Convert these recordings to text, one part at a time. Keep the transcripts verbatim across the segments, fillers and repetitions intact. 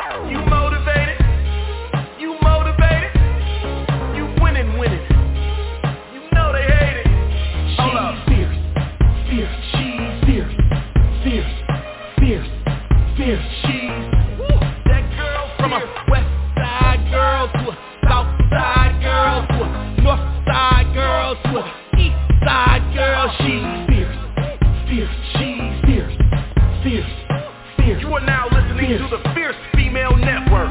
You motivated? You motivated? You winning, winning. You know they hate it. Hold up. Fierce, fierce, she's fierce, fierce, fierce, fierce, she's. Woo, that girl from a west side girl to a south side girl to a north side girl to a east side girl. She's fierce, fierce, she's fierce, fierce, fierce. You are now listening fierce. to the Fierce Female Network.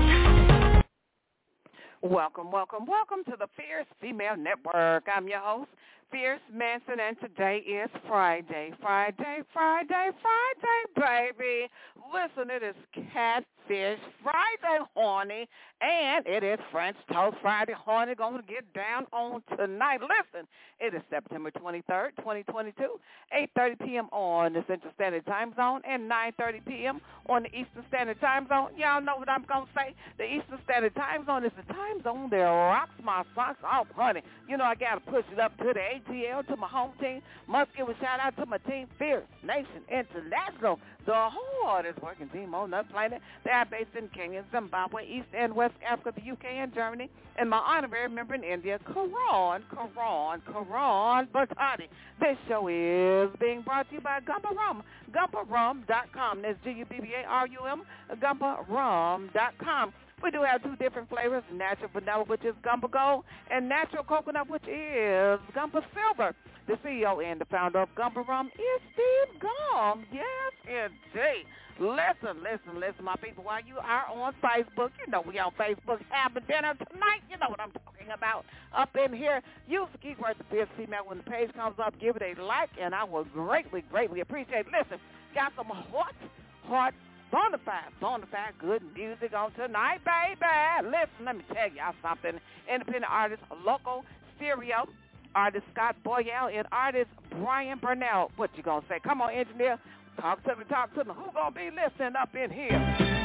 Welcome, welcome, welcome to the Fierce Female Network. I'm your host, Fierce Manson, and today is Friday, Friday, Friday, Friday, baby. Listen, it is Catfish Friday, horny, and it is French Toast Friday, horny. Going to get down on tonight. Listen, it is September twenty-third, twenty twenty-two, eight thirty p.m. on the Central Standard Time Zone and nine thirty p.m. on the Eastern Standard Time Zone. Y'all know what I'm going to say. The Eastern Standard Time Zone is the time zone that rocks my socks off, honey. You know I got to push it up to the A T L, to my home team. Must give a shout-out to my team, Fierce Nation International, the hardest working team on the planet. They are based in Kenya, Zimbabwe, East and West Africa, the U K, and Germany. And my honorary member in India, Karan, Karan, Karan Bhattadi. This show is being brought to you by Gumba Rum, gumba rum dot com. That's G U B B A R U M, gumba rum dot com. We do have two different flavors, natural vanilla, which is Gumba Gold, and natural coconut, which is Gumba Silver. The C E O and the founder of Gumba Rum is Steve Gum. Yes, indeed. Listen, listen, listen, my people, while you are on Facebook, you know we on Facebook having dinner tonight. You know what I'm talking about up in here. Use the keyword the Fierce Female. When the page comes up, give it a like, and I will greatly, greatly appreciate it. Listen, got some hot, hot, bonafide, bonafide good music on tonight, baby. Listen, let me tell y'all something. Independent artist, local stereo, artist Scott Boyle, and artist Brian Burnell. What you gonna say? Come on, engineer. Talk to me, talk to me. Who gonna be listening up in here?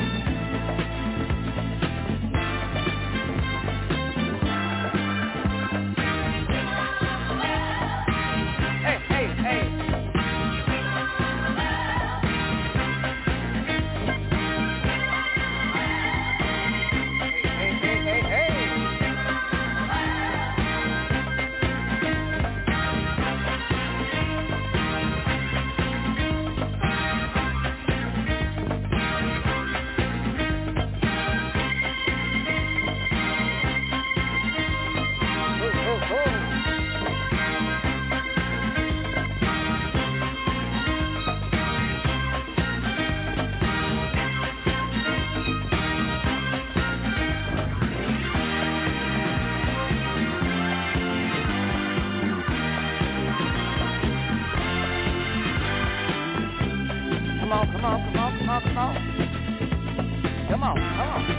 Hey, hey, hey. Come on, come on, come on, come on, come on. Come on, come on.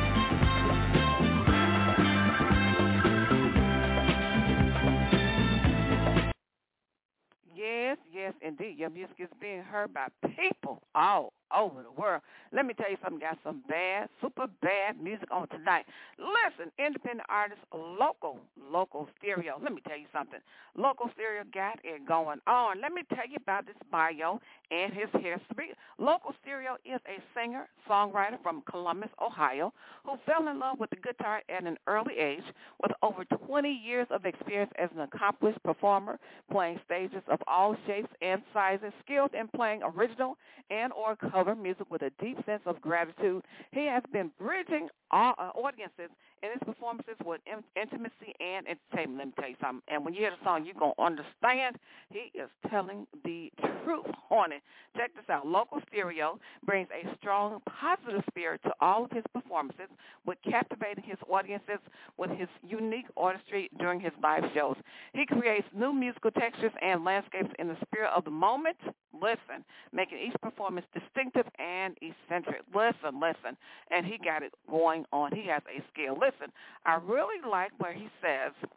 Yes, yes, indeed. Your music is being heard by people all over the world. Let me tell you something. Got some bad, super bad music on tonight. Listen, independent artists, local, local stereo. Let me tell you something. Local stereo got it going on. Let me tell you about this bio and his history. Local stereo is a singer, songwriter from Columbus, Ohio, who fell in love with the guitar at an early age with over twenty years of experience as an accomplished performer, playing stages of all shapes and sizes, skilled in playing original and or cover music with a deep sense of gratitude. He has been bridging all, uh, audiences in his performances with in- intimacy and entertainment. Let me tell you something. And when you hear the song, you're going to understand he is telling the truth on it. Check this out. Local Stereo brings a strong, positive spirit to all of his performances, with captivating his audiences with his unique artistry during his live shows. He creates new musical textures and landscapes in the spirit of the moment. Listen, making each performance distinctive and eccentric. Listen, listen. And he got it going on. He has a skill. Listen, I really like where he says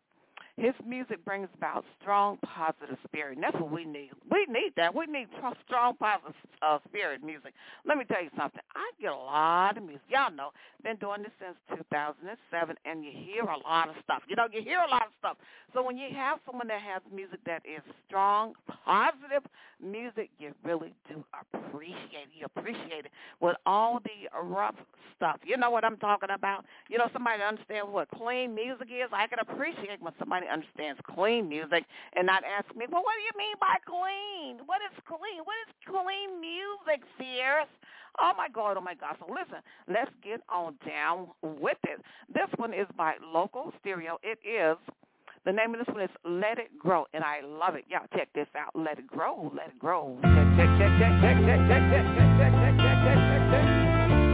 His music brings about strong, positive spirit, and that's what we need. We need that. We need strong, positive uh, spirit music. Let me tell you something. I get a lot of music. Y'all know, been doing this since two thousand seven, and you hear a lot of stuff. You know, you hear a lot of stuff. So when you have someone that has music that is strong, positive music, you really do appreciate it. You appreciate it with all the rough stuff. You know what I'm talking about? You know, somebody understands what clean music is. I can appreciate when somebody understands clean music and not ask me, well, what do you mean by clean? What is clean? What is clean music, Fierce? Oh, my God, oh, my God. So, listen, let's get on down with it. This one is by Local Stereo. It is, the name of this one is Let It Grow, and I love it. Y'all check this out. Let it grow, let it grow. Check, check, check, check, check, check, check, check, check, check, check, check, check, check.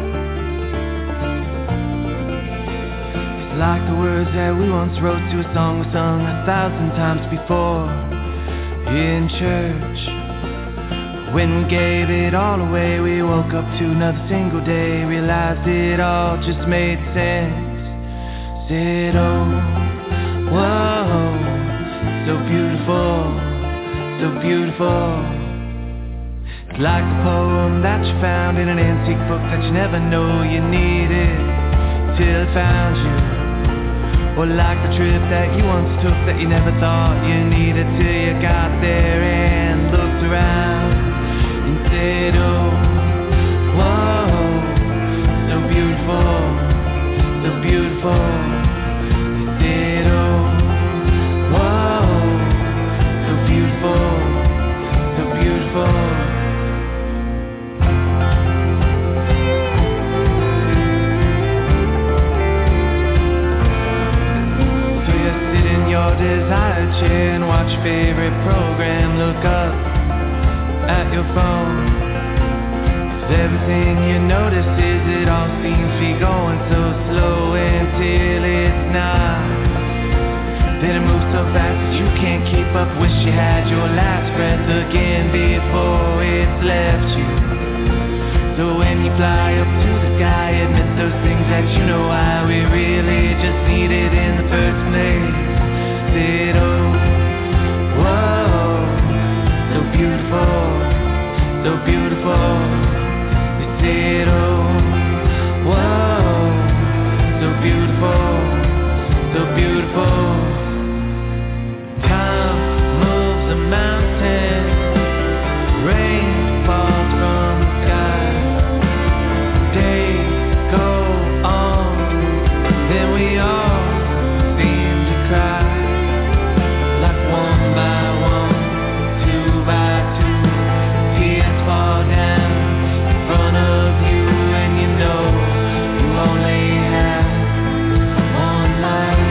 Like the words that we once wrote to a song we sung a thousand times before in church. When we gave it all away, we woke up to another single day, realized it all just made sense. Said, oh, whoa, so beautiful, so beautiful. It's like a poem that you found in an antique book that you never know you needed till it found you. Or like the trip that you once took that you never thought you needed till you got there and looked around and said, oh, whoa, so beautiful, so beautiful. You said, oh, whoa, so beautiful, so beautiful. Your desired chair and watch your favorite program. Look up at your phone. 'Cause everything you notice is it all seems to be going so slow until it's not. Then it moves so fast that you can't keep up. Wish you had your last breath again before it's left you. So when you fly up to the sky, admit those things that you know why we really just need it in the first place. Said, oh, whoa, so beautiful, so beautiful. They said, oh, whoa, so beautiful, so beautiful. Time moves a mountain, rain falls from the sky. Days go on, then we all seem to cry. One by one, two by two, tears fall down in front of you, and you know you only have one life.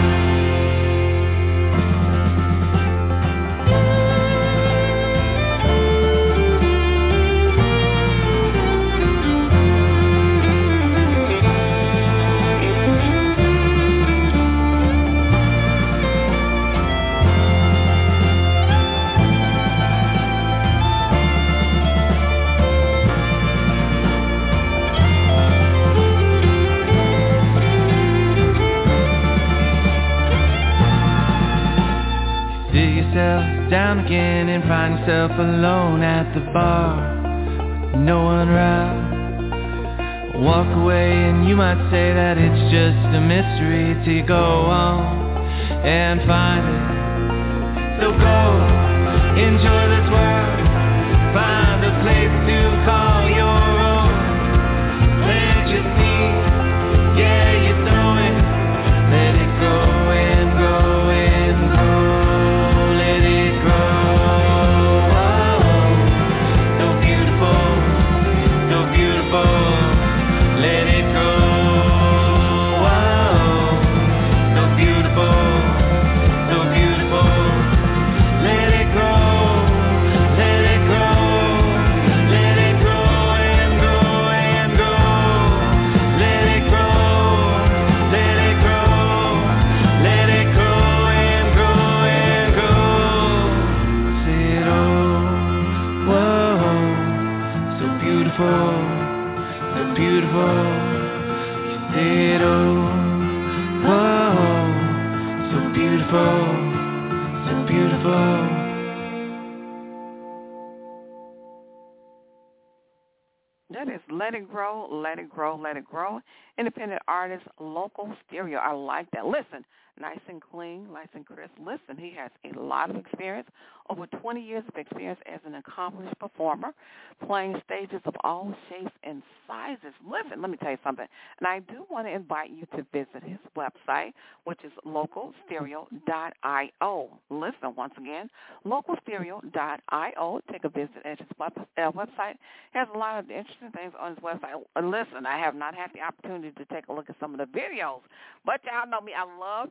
Down again and find yourself alone at the bar, no one around. Walk away and you might say that it's just a mystery till you go on and find it. So go, enjoy this world, find a place to call your own. Plant your seed, yeah, you know it. Let it grow and grow and grow. So beautiful, you said, oh, whoa, so beautiful. beautiful. That is Let It Grow, Let It Grow, Let It Grow. Independent artist, local stereo. I like that. Listen, nice and clean, nice and crisp. Listen, he has a lot of experience, over twenty years of experience as an accomplished performer, playing stages of all shapes and sizes. Listen, let me tell you something. And I do want to invite you to visit his website, which is local stereo dot io. Listen, once again, local stereo dot io. Take a visit at his web, uh, website. He has a lot of interesting things on his website. Listen, I have not had the opportunity to take a look at some of the videos, but y'all know me. I love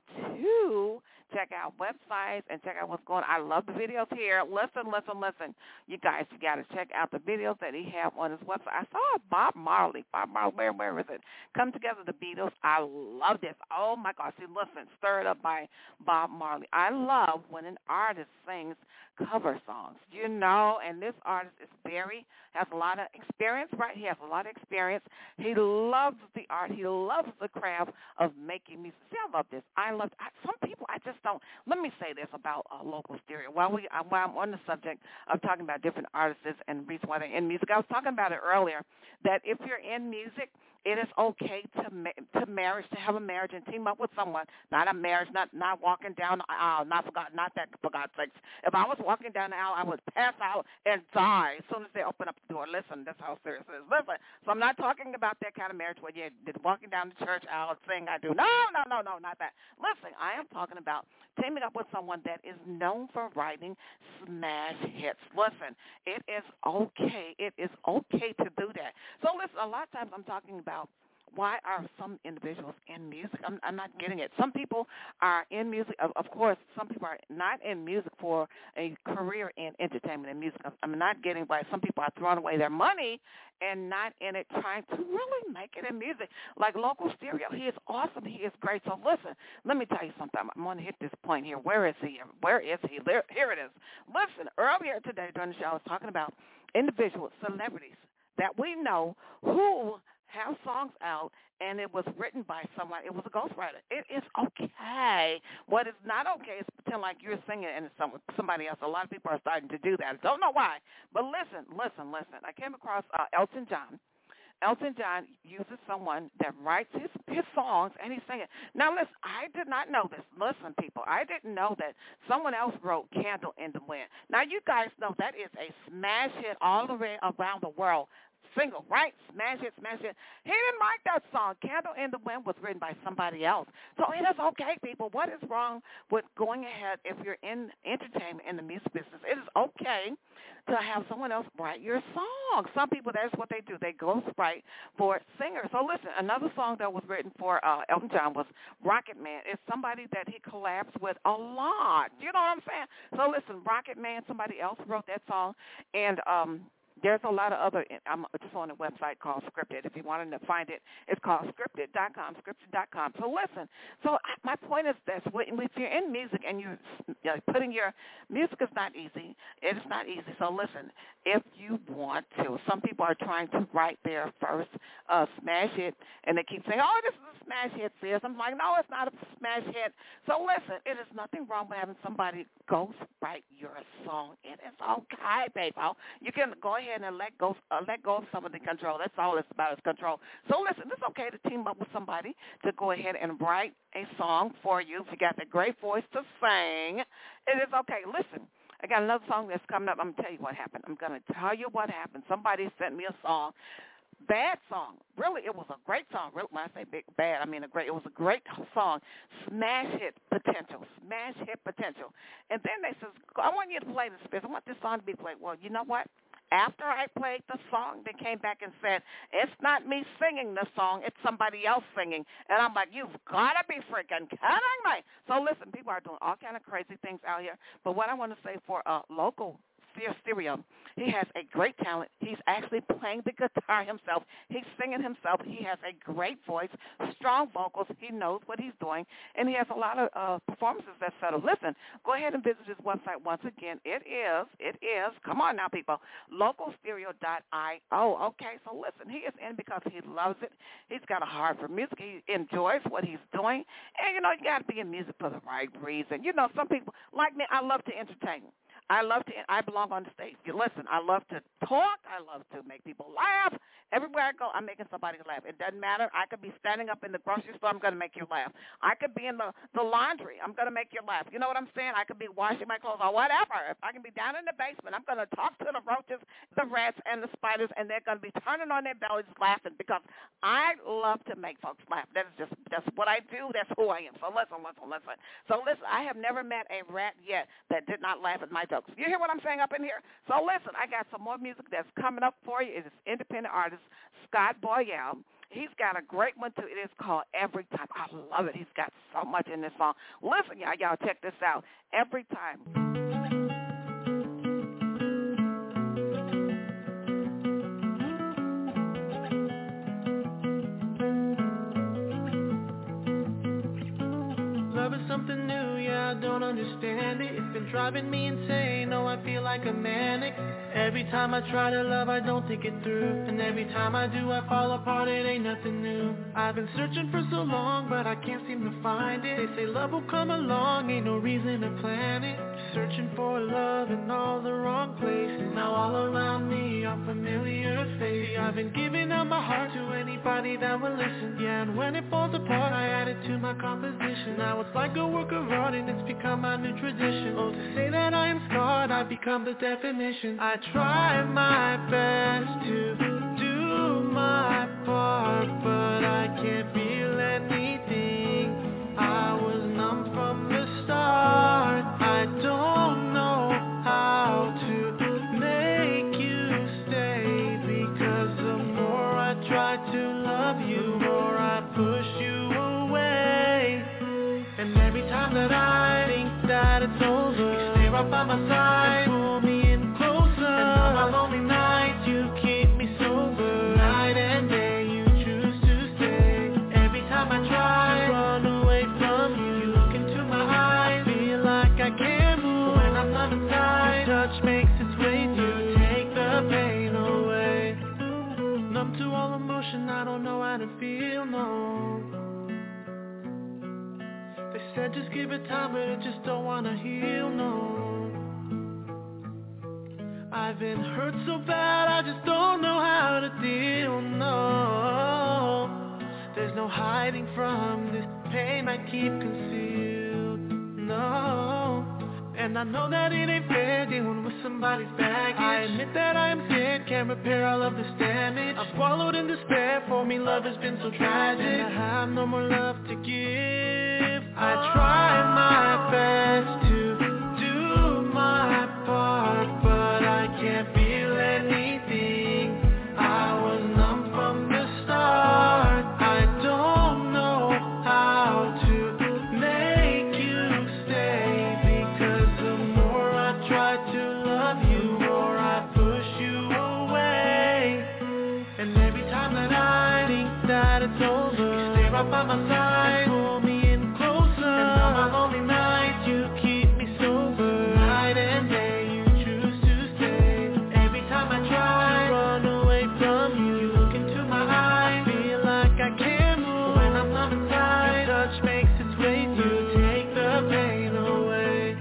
to check out websites and check out what's going on. I love the videos here. Listen, listen, listen. You guys, you got to check out the videos that he have on his website. I saw Bob Marley. Bob Marley, where, where is it? Come Together, the Beatles. I love this. Oh, my gosh. See, listen, stirred up by Bob Marley. I love when an artist sings cover songs, you know, and this artist is very, has a lot of experience, right? He has a lot of experience. He loves the art. He loves the craft of making music. See, I love this. I love, I, some people, I just don't, let me say this about uh, local stereo. While, we, uh, while I'm on the subject of talking about different artists and reason why they're in music, I was talking about it earlier, that if you're in music, it is okay to ma- to marriage, to have a marriage and team up with someone. Not a marriage, not not walking down the aisle, not for God, not that for God's sakes. If I was walking down the aisle, I would pass out and die as soon as they open up the door. Listen, that's how serious it is. Listen, so I'm not talking about that kind of marriage where you're walking down the church aisle saying I do. No, no, no, no, not that. Listen, I am talking about teaming up with someone that is known for writing smash hits. Listen, it is okay. It is okay to do that. So listen, a lot of times I'm talking about why are some individuals in music? I'm, I'm not getting it. Some people are in music. Of, of course, some people are not in music for a career in entertainment and music. I'm not getting why some people are throwing away their money and not in it trying to really make it in music. Like Local Stereo, he is awesome. He is great. So listen, let me tell you something. I'm going to hit this point here. Where is he? Where is he? There, here it is. Listen, earlier today during the show, I was talking about individual celebrities that we know who have songs out, and it was written by someone. It was a ghostwriter. It is okay. What is not okay is pretend like you're singing and it's some, somebody else. A lot of people are starting to do that. I don't know why. But listen, listen, listen. I came across uh, Elton John. Elton John uses someone that writes his, his songs, and he's singing. Now, listen, I did not know this. Listen, people, I didn't know that someone else wrote Candle in the Wind. Now, you guys know that is a smash hit all the way around the world. Single, right? Smash it, smash it. He didn't write that song. Candle in the Wind was written by somebody else. So it is okay, people. What is wrong with going ahead if you're in entertainment in the music business? It is okay to have someone else write your song. Some people, that's what they do. They ghostwrite for singers. So listen, another song that was written for uh, Elton John was Rocket Man. It's somebody that he collabs with a lot. You know what I'm saying? So listen, Rocket Man, somebody else wrote that song, and um, there's a lot of other, I'm just on a website called Scripted. If you wanted to find it, it's called scripted dot com, scripted dot com. So listen, so my point is this. If you're in music and you're putting your, music is not easy. It is not easy. So listen, if you want to, some people are trying to write their first uh, smash hit, and they keep saying, oh, this is a smash hit, sis. I'm like, no, it's not a smash hit. So listen, it is nothing wrong with having somebody ghost write your song. It is okay, baby. You can go ahead and let go, uh, let go of some of the control. That's all it's about is control. So listen, it's okay to team up with somebody to go ahead and write a song for you. If you got the great voice to sing, it is okay. Listen, I got another song that's coming up. I'm going to tell you what happened. I'm going to tell you what happened. Somebody sent me a song. Bad song. Really, it was a great song. Really, when I say big, bad, I mean a great. It was a great song. Smash hit potential. Smash hit potential. And then they says, I want you to play this. I want this song to be played. Well, you know what? After I played the song, they came back and said, it's not me singing the song, it's somebody else singing. And I'm like, you've got to be freaking kidding me. So listen, people are doing all kind of crazy things out here. But what I want to say for uh, local Fierce Stereo. He has a great talent. He's actually playing the guitar himself. He's singing himself. He has a great voice, strong vocals. He knows what he's doing, and he has a lot of uh, performances that settle. Listen, go ahead and visit his website once again. It is, it is, come on now, people, local stereo dot I O. Okay, so listen, he is in because he loves it. He's got a heart for music. He enjoys what he's doing, and, you know, you got to be in music for the right reason. You know, some people, like me, I love to entertain. I love to, I belong on the stage. You listen, I love to talk. I love to make people laugh. Everywhere I go, I'm making somebody laugh. It doesn't matter. I could be standing up in the grocery store. I'm going to make you laugh. I could be in the, the laundry. I'm going to make you laugh. You know what I'm saying? I could be washing my clothes or whatever. If I can be down in the basement, I'm going to talk to the roaches, the rats, and the spiders, and they're going to be turning on their bellies laughing because I love to make folks laugh. That is just, that's what I do. That's who I am. So listen, listen, listen. So listen, I have never met a rat yet that did not laugh at my jokes. You hear what I'm saying up in here? So listen, I got some more music that's coming up for you. It is independent artist Scott Boyle. He's got a great one, too. It is called Every Time. I love it. He's got so much in this song. Listen, y'all, y'all check this out. Every Time. Something new, yeah, I don't understand it. It's been driving me insane, oh, I feel like a manic. Every time I try to love, I don't think it through. And every time I do, I fall apart, it ain't nothing new. I've been searching for so long, but I can't seem to find it. They say love will come along, ain't no reason to plan it. Searching for love in all the wrong places. Now all around me are familiar faces. I've been giving out my heart to anybody that will listen. Yeah, and when it falls apart, I add it to my composition. Now it's like a work of art and it's become my new tradition. Oh, to say that I am scarred, I've become the definition. I try my best to do my part, but I can't feel anything. I was numb from the start. I don't know how to make you stay, because the more I try to love you, the more I push you away. And every time that I think that it's over, you stay right by my side and pull me in closer. And on my lonely nights, you keep me sober. Night and day, you choose to stay. Every time I try to run away from you, you look into my eyes, feel like I can't move. When I'm not inside, your touch makes its way through, take the pain away. Numb to all emotion, I don't know how to feel, no. They said just give it time, but it just don't wanna heal, no. I've been hurt so bad, I just don't know how to deal, no. There's no hiding from this pain I keep concealed, no. And I know that it ain't fair dealing with somebody's baggage. I admit that I am sick, can't repair all of this damage. I'm swallowed in despair, for me love has been so tragic. And I have no more love to give. I try my best to do my part, but I can't feel anything. I was numb from the start. I don't know how to make you stay, because the more I try to love you, the more I push you away. And every time that I think that it's over, you stay right by my side and pull me in closer. And on my lonely nights, you keep me sober. Night and day, you choose to stay. Every time I try to run away from you, you look into my eyes, feel like I can't move. When I'm not inside, your touch makes its way through, take the pain away.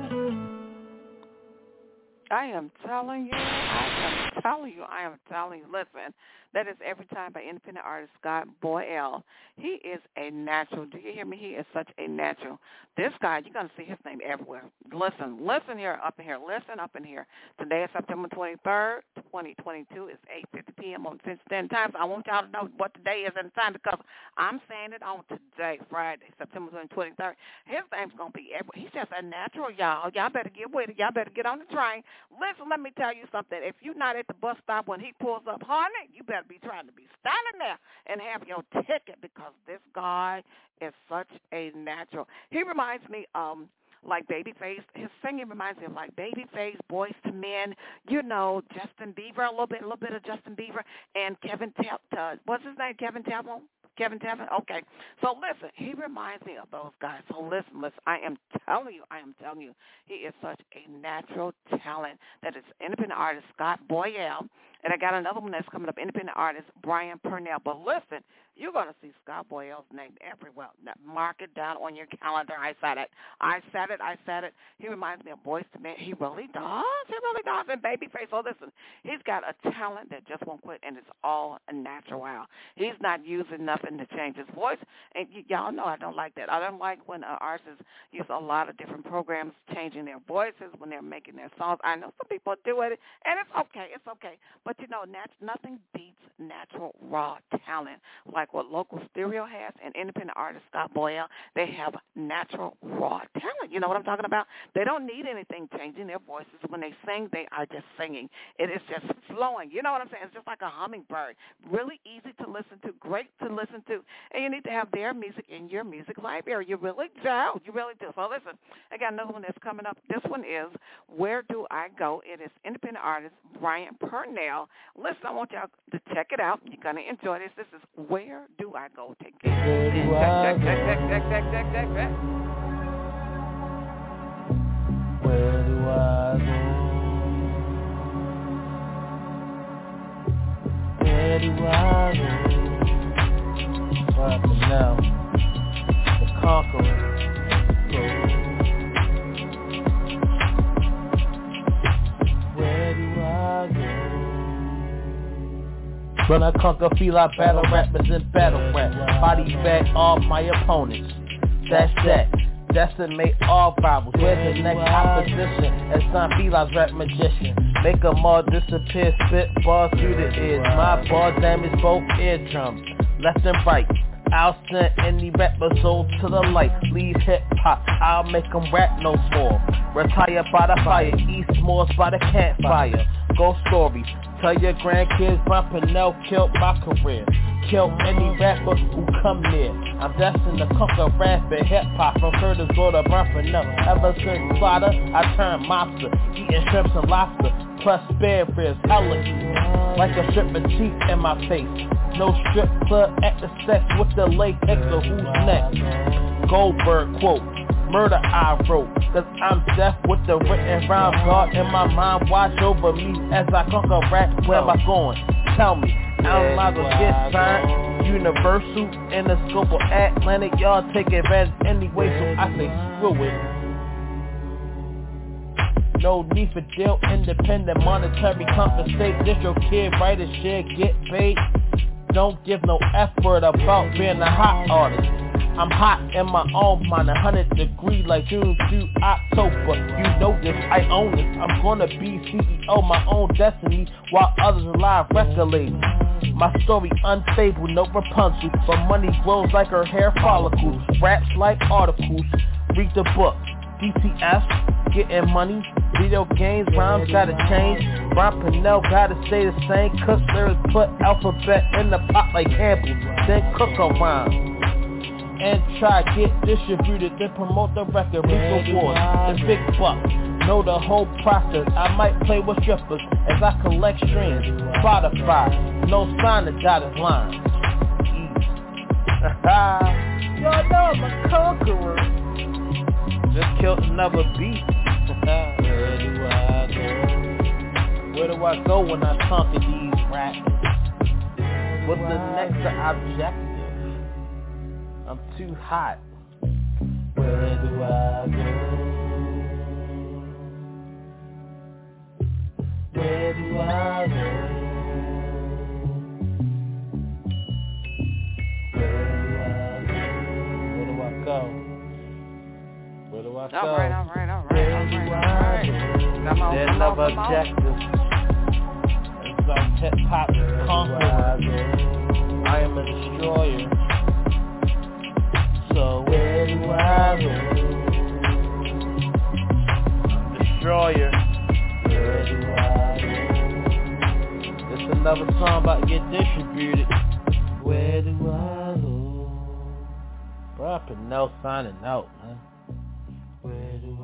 I am telling you, I am telling you, I am telling you, listen, that is Every Time by independent artist Scott Boyle. He is a natural. Do you hear me? He is such a natural. This guy, you're going to see his name everywhere. Listen, listen here, up in here, listen up in here. Today is September twenty-third, twenty twenty-two. It's eight fifty p.m. on Central Standard Time. So I want y'all to know what today is in time, because I'm saying it on today, Friday, September twenty-third. His name's going to be everywhere. He's just a natural, y'all. Y'all better get with it. Y'all better get on the train. Listen, let me tell you something. If you're not at the bus stop when he pulls up, honey, you better be trying to be standing there and have your ticket, because this guy is such a natural. He reminds me um like Babyface. His singing reminds me of like Babyface, Boys to Men, you know, Justin Bieber, a little bit, a little bit of Justin Bieber, and Kevin Tep. Uh, what's his name? Kevin Tevin. Kevin Tevin? Okay. So listen, he reminds me of those guys. So listen, listen, I am telling you, I am telling you, he is such a natural talent that is independent artist Scott Boyle. And I got another one that's coming up, independent artist Brian Purnell. But listen, you're going to see Scott Boyle's name everywhere. Now, mark it down on your calendar. I said it. I said it. I said it. He reminds me of Boyz two Men. He really does. He really does. And Babyface. So listen, he's got a talent that just won't quit, and it's all natural. He's not using nothing to change his voice. And y- y'all know I don't like that. I don't like when uh, artists use a lot of different programs changing their voices when they're making their songs. I know some people do it, and it's okay. It's okay. But, you know, nat- nothing beats natural, raw talent like what Local Stereo has and independent artist Scott Boyle. They have natural, raw talent. You know what I'm talking about? They don't need anything changing their voices. When they sing, they are just singing. It is just flowing. You know what I'm saying? It's just like a hummingbird. Really easy to listen to, great to listen to. And you need to have their music in your music library. You really do. You really do. So listen, I got another one that's coming up. This one is Where Do I Go? It is independent artist Brian Purnell. Listen, I want y'all to check it out. You're going to enjoy this. This is Where Do I Go? Take care. Where do I check, check, check, check, check, check, check, check. Where do I go? Where do I go? Right now, the conqueror goes. Where do I go? When I conquer, feel I battle rappers and battle rap. Body bag all my opponents. That's that. Decimate all rivals. Where's the next opposition? As Son Feli's rap magician. Make them all disappear. Spit balls through the ears. My ball damage both eardrums. Left and right. I'll send any rapper soul to the light. Leave hip hop, I'll make them rap no more. Retire by the fire, eat s'mores by the campfire. Ghost stories, tell your grandkids Brian Purnell killed my career. Kill any rapper who come near. I'm destined to conquer rap and hip hop from Curtis Blow to Brian Purnell. Ever since Slaughter, I turned mobster, eating shrimps and lobster, plus spare ribs, hella like a stripper cheek in my face. No strip club at the sex with the latex or who's next. Goldberg quote, murder I wrote, cause I'm deaf with the written rhyme. God in my mind watch over me as I conquer rap. Where am I going? Tell me, I'm not gonna get signed. Universal in the scope of Atlantic, y'all take advantage anyway, so I say screw it. No need for deal, independent monetary compensate. This your kid, write a shit, get paid. Don't give no effort about being a hot artist. I'm hot in my own mind, a hundred degree like June to October. You know this, I own this. I'm gonna be C E O, my own destiny, while others alive regulate. My story unstable, no Rapunzel, but money grows like her hair follicles. Raps like articles, read the book. D T F, getting money, video games, rhymes gotta change. Brian Purnell gotta stay the same. Cook lyrics, put alphabet in the pot like Campbell, then cook a rhyme. And try get distributed, then promote the record, reap awards, the big bucks. Know the whole process, I might play with strippers as I collect streams. Spotify, no sign the dotted line. Y'all know I'm a conqueror. Just killed another beat. Where do I go? Where do I go when I conquer these rappers? What's the next objective? I'm too hot. Where do I go? Where do I go? Where do I go? Where do I go? Where do I go? All right, all right, all right, all right, all right. Come on, There's come no on, come on. objective. It's like hip-hop conqueror. I am a destroyer. So where do I go? Destroyer. Where do I go? It's another song about to get distributed. Where do I go? Bro, Purnell signing out, man. Where do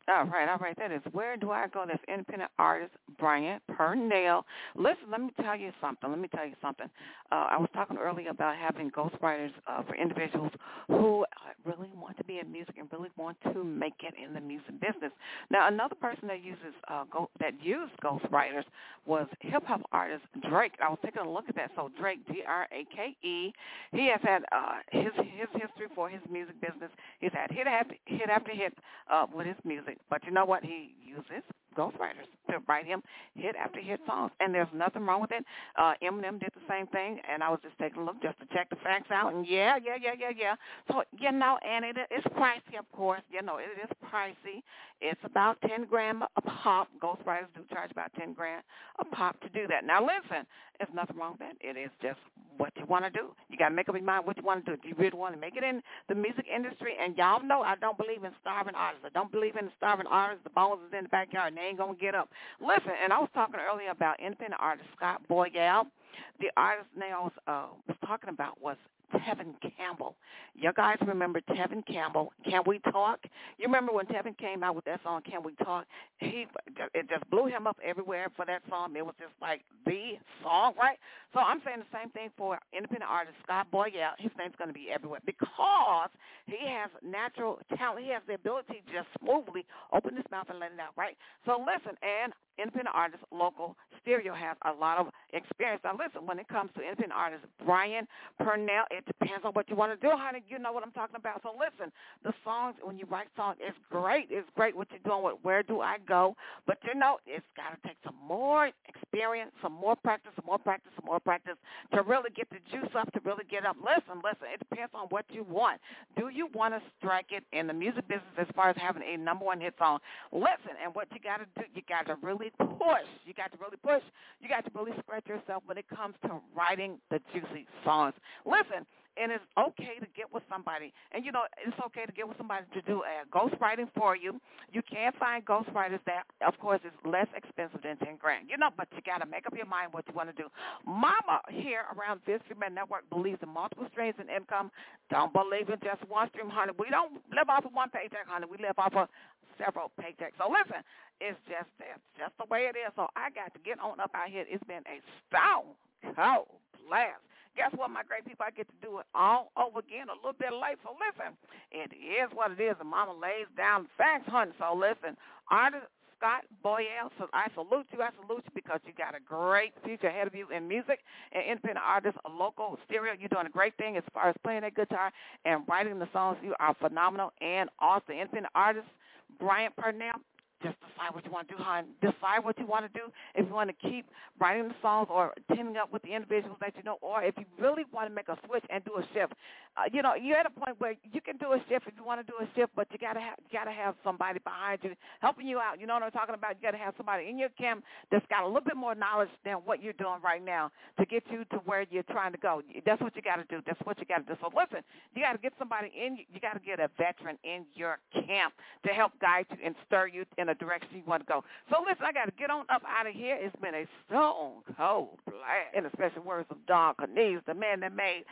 All right, all right. That is Where Do I Go? That's independent artist Brian Purnell. Listen, let me tell you something. Let me tell you something. Uh, I was talking earlier about having ghostwriters uh, for individuals who really want to be in music and really want to make it in the music business. Now, another person that uses uh, go, that used ghostwriters was hip-hop artist Drake. I was taking a look at that. So Drake, D R A K E, he has had uh, his his history for his music business. He's had hit after hit after hit uh, with his music. But you know what? He uses ghostwriters to write him hit after hit songs, and there's nothing wrong with it. Uh, Eminem did the same thing, and I was just taking a look just to check the facts out, and yeah, yeah, yeah, yeah, yeah. So, you know, and it is pricey, of course. You know, it is pricey. It's about ten grand a pop. Ghostwriters do charge about ten grand a pop to do that. Now, listen, there's nothing wrong with that. It is just what you want to do. You got to make up your mind what you want to do. If you really want to make it in the music industry, and y'all know I don't believe in starving artists. I don't believe in starving artists. The bones is in the backyard, and they ain't going to get up. Listen, and I was talking earlier about independent artist Scott Boyale. The artist name I was, uh, was talking about was Tevin Campbell. You guys remember Tevin Campbell, Can We Talk? You remember when Tevin came out with that song, Can We Talk? He It just blew him up everywhere for that song. It was just like the song, right? So I'm saying the same thing for independent artist Scott Boyale. His name's going to be everywhere because he has natural talent. He has the ability to just smoothly open his mouth and let it out, right? So listen, and independent artist, local stereo has a lot of experience. Now listen, when it comes to independent artist Brian Purnell, it depends on what you want to do, honey. You know what I'm talking about. So listen, the songs, when you write songs, it's great. It's great what you're doing with Where Do I Go? But you know, it's got to take some more experience, some more practice, some more practice, some more practice to really get the juice up, to really get up. Listen, listen, it depends on what you want. Do you want to strike it in the music business as far as having a number one hit song? Listen, and what you got to do, you got to really push. You got to really push. You got to really spread yourself when it comes to writing the juicy songs. Listen, and it's okay to get with somebody. And, you know, it's okay to get with somebody to do uh, ghostwriting for you. You can find ghostwriters that, of course, is less expensive than ten grand. You know, but you got to make up your mind what you want to do. Mama here around this Female Network believes in multiple streams of income. Don't believe in just one stream, honey. We don't live off of one paycheck, honey. We live off of several paychecks. So listen, it's just that's just the way it is. So I got to get on up out here. It's been a stone cold blast. Guess what, my great people? I get to do it all over again a little bit late. So listen, it is what it is. And Mama lays down facts, honey. So listen, artist Scott Boyale, so I salute you. I salute you because you got a great future ahead of you in music and independent artist, a local stereo. You're doing a great thing as far as playing that guitar and writing the songs. You are phenomenal and awesome. Independent artist Brian Purnell, just decide what you want to do, hon. Decide what you want to do. If you want to keep writing the songs or teaming up with the individuals that you know, or if you really want to make a switch and do a shift, uh, you know, you're at a point where you can do a shift if you want to do a shift, but you gotta have you gotta have somebody behind you helping you out. You know what I'm talking about? You gotta have somebody in your camp that's got a little bit more knowledge than what you're doing right now to get you to where you're trying to go. That's what you got to do. That's what you got to do. So listen, you got to get somebody in. You got to get a veteran in your camp to help guide you and stir you in a direction you want to go. So listen, I got to get on up out of here. It's been a stone cold blast. In the special words of Don Cornelius, the man that made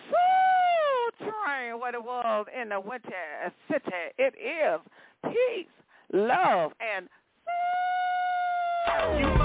Soul Train what it was in the winter city. It is peace, love, and